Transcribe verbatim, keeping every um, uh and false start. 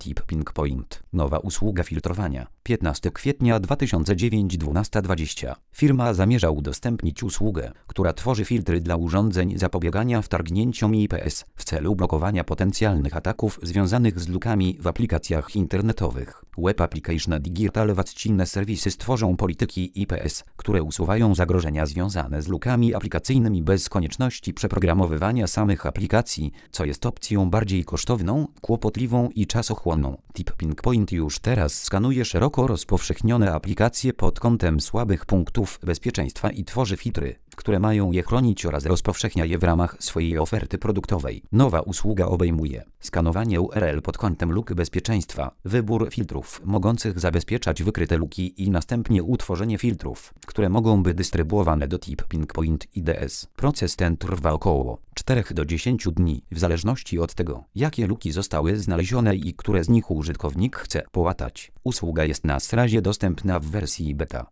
Tipping Point. Nowa usługa filtrowania. piętnastego kwietnia dwa tysiące dziewięć dwunasta dwadzieścia. Firma zamierza udostępnić usługę, która tworzy filtry dla urządzeń zapobiegania wtargnięciom I P S w celu blokowania potencjalnych ataków związanych z lukami w aplikacjach internetowych. Web Application Digital Vaccine Services tworzą polityki I P S, które usuwają zagrożenia związane z lukami aplikacyjnymi bez konieczności przeprogramowywania samych aplikacji, co jest opcją bardziej kosztowną, kłopotliwą i czasochłonną. Tipping Point już teraz skanuje szeroko rozpowszechnione aplikacje pod kątem słabych punktów bezpieczeństwa i tworzy filtry, które mają je chronić oraz rozpowszechnia je w ramach swojej oferty produktowej. Nowa usługa obejmuje skanowanie U R L pod kątem luk bezpieczeństwa, wybór filtrów mogących zabezpieczać wykryte luki i następnie utworzenie filtrów, które mogą być dystrybuowane do Tipping Point I D S. Proces ten trwa około czterech do dziesięciu dni, w zależności od tego, jakie luki zostały znalezione i które z nich użytkownik chce połatać. Usługa jest na razie dostępna w wersji beta.